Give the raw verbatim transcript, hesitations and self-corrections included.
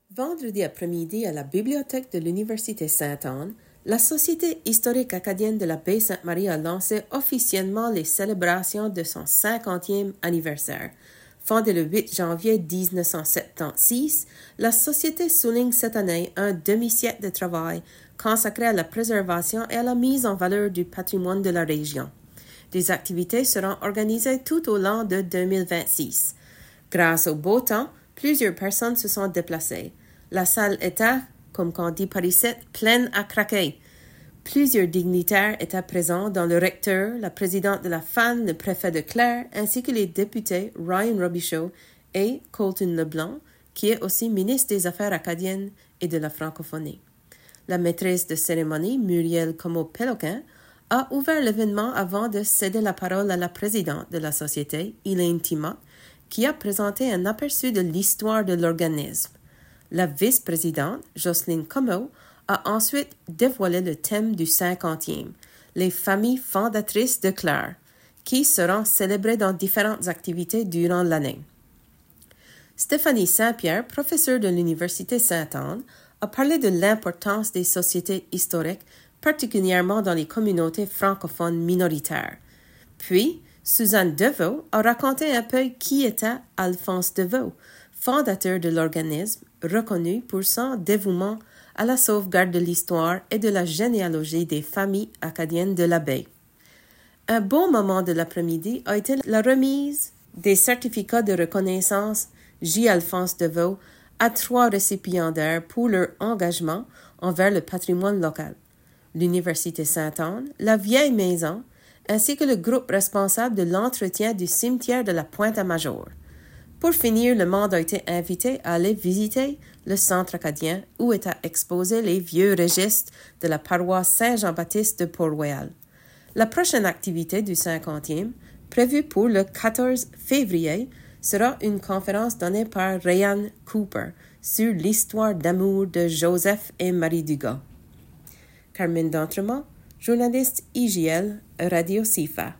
Vendredi après-midi à la bibliothèque de l'Université Sainte-Anne, la Société historique acadienne de la baie Sainte-Marie a lancé officiellement les célébrations de son cinquantième anniversaire. Fondée le huit janvier dix-neuf cent soixante-seize, la Société souligne cette année un demi-siècle de travail consacré à la préservation et à la mise en valeur du patrimoine de la région. Des activités seront organisées tout au long de deux mille vingt-six. Grâce au beau temps, plusieurs personnes se sont déplacées. La salle était, comme on dit par ici, pleine à craquer. Plusieurs dignitaires étaient présents, dont le recteur, la présidente de la F A N, le préfet de Clare, ainsi que les députés Ryan Robichaud et Colton Leblanc, qui est aussi ministre des Affaires acadiennes et de la francophonie. La maîtresse de cérémonie, Muriel Comeau-Péloquin, a ouvert l'événement avant de céder la parole à la présidente de la société, Elaine Timot, qui a présenté un aperçu de l'histoire de l'organisme. La vice-présidente, Jocelyne Comeau, a ensuite dévoilé le thème du cinquantième, les familles fondatrices de Clare, qui seront célébrées dans différentes activités durant l'année. Stéphanie Saint-Pierre, professeure de l'Université Sainte-Anne, a parlé de l'importance des sociétés historiques, particulièrement dans les communautés francophones minoritaires. Puis, Suzanne Deveau a raconté un peu qui était Alphonse Deveau, fondateur de l'organisme, reconnu pour son dévouement à la sauvegarde de l'histoire et de la généalogie des familles acadiennes de la baie. Un bon moment de l'après-midi a été la remise des certificats de reconnaissance J. Alphonse Deveau à trois récipiendaires pour leur engagement envers le patrimoine local. L'Université Sainte-Anne, la Vieille Maison, ainsi que le groupe responsable de l'entretien du cimetière de la Pointe-à-Major. Pour finir, le monde a été invité à aller visiter le centre acadien où étaient exposés les vieux registres de la paroisse Saint-Jean-Baptiste de Port-Royal. La prochaine activité du cinquantième, prévue pour le quatorze février, sera une conférence donnée par Ryan Cooper sur l'histoire d'amour de Joseph et Marie Dugas. Carmen D'Entremont, journaliste I J L, Radio C I F A.